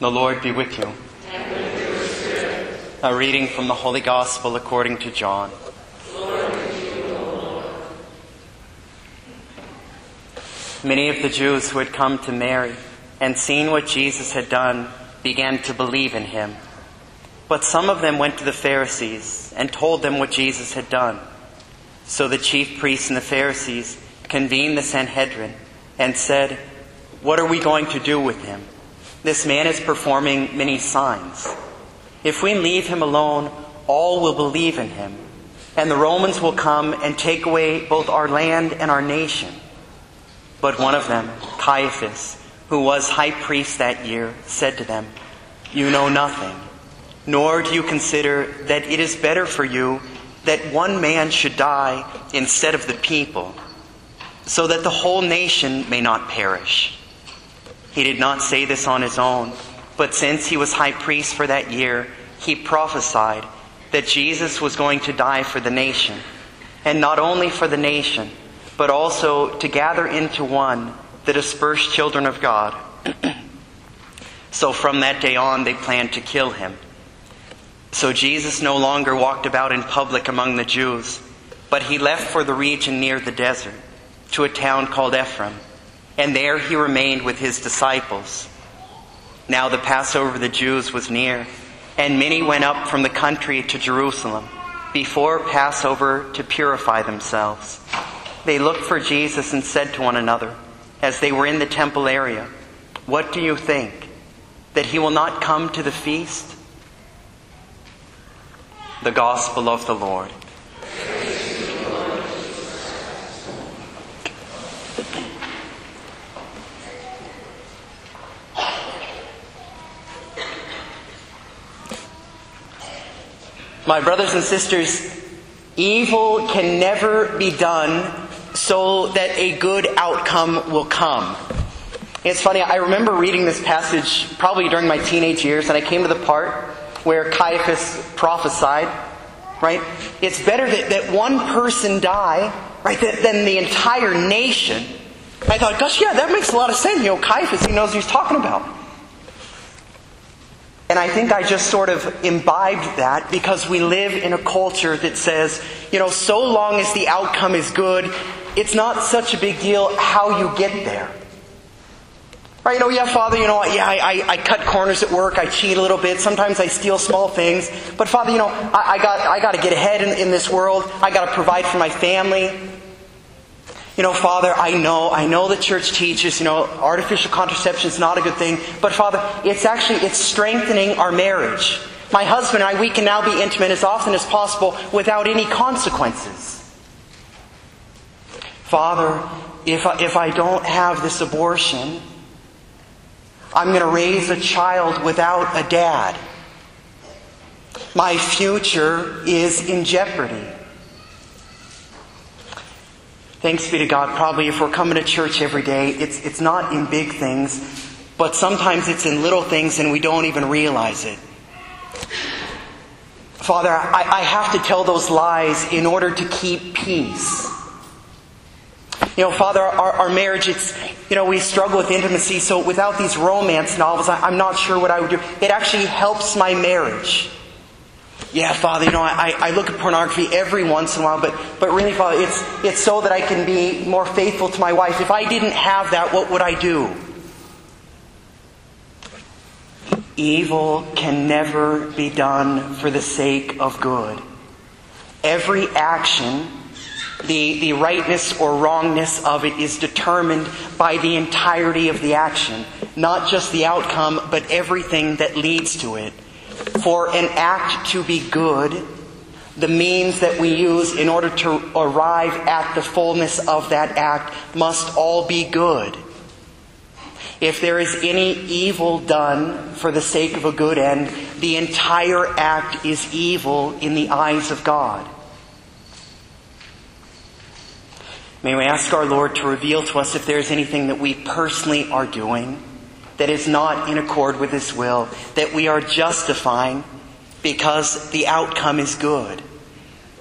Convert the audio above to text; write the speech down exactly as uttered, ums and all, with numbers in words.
The Lord be with you. And with your spirit. A reading from the Holy Gospel according to John. Glory to you, O Lord. Many of the Jews who had come to Mary and seen what Jesus had done began to believe in him. But some of them went to the Pharisees and told them what Jesus had done. So the chief priests and the Pharisees convened the Sanhedrin and said, "What are we going to do with him? This man is performing many signs. If we leave him alone, all will believe in him, and the Romans will come and take away both our land and our nation." But one of them, Caiaphas, who was high priest that year, said to them, "You know nothing, nor do you consider that it is better for you that one man should die instead of the people, so that the whole nation may not perish." He did not say this on his own, but since he was high priest for that year, he prophesied that Jesus was going to die for the nation, and not only for the nation, but also to gather into one the dispersed children of God. So from that day on, they planned to kill him. So Jesus no longer walked about in public among the Jews, but he left for the region near the desert, to a town called Ephraim, and there he remained with his disciples. Now the Passover of the Jews was near, and many went up from the country to Jerusalem before Passover to purify themselves. They looked for Jesus and said to one another, as they were in the temple area, "What do you think? That he will not come to the feast?" The Gospel of the Lord. My brothers and sisters, evil can never be done so that a good outcome will come. It's funny, I remember reading this passage probably during my teenage years, and I came to the part where Caiaphas prophesied, right? It's better that, that one person die, right, than the entire nation. I thought, gosh, yeah, that makes a lot of sense. You know, Caiaphas, he knows what he's talking about. And I think I just sort of imbibed that because we live in a culture that says, you know, so long as the outcome is good, it's not such a big deal how you get there. Right, you know, yeah, Father, you know, yeah, I, I, I cut corners at work, I cheat a little bit, sometimes I steal small things. But Father, you know, I, I got I got to get ahead in, in this world. I got to provide for my family. You know, Father, I know, I know the church teaches, you know, artificial contraception is not a good thing. But Father, it's actually, it's strengthening our marriage. My husband and I, we can now be intimate as often as possible without any consequences. Father, if I, if I don't have this abortion, I'm going to raise a child without a dad. My future is in jeopardy. Thanks be to God, probably if we're coming to church every day, it's it's not in big things, but sometimes it's in little things and we don't even realize it. Father, I, I have to tell those lies in order to keep peace. You know, Father, our, our marriage, it's, you know, we struggle with intimacy, so without these romance novels, I, I'm not sure what I would do. It actually helps my marriage. Yeah, Father, you know, I, I look at pornography every once in a while, but, but really, Father, it's, it's so that I can be more faithful to my wife. If I didn't have that, what would I do? Evil can never be done for the sake of good. Every action, the, the rightness or wrongness of it is determined by the entirety of the action. Not just the outcome, but everything that leads to it. For an act to be good, the means that we use in order to arrive at the fullness of that act must all be good. If there is any evil done for the sake of a good end, the entire act is evil in the eyes of God. May we ask our Lord to reveal to us if there is anything that we personally are doing that is not in accord with His will, that we are justifying because the outcome is good.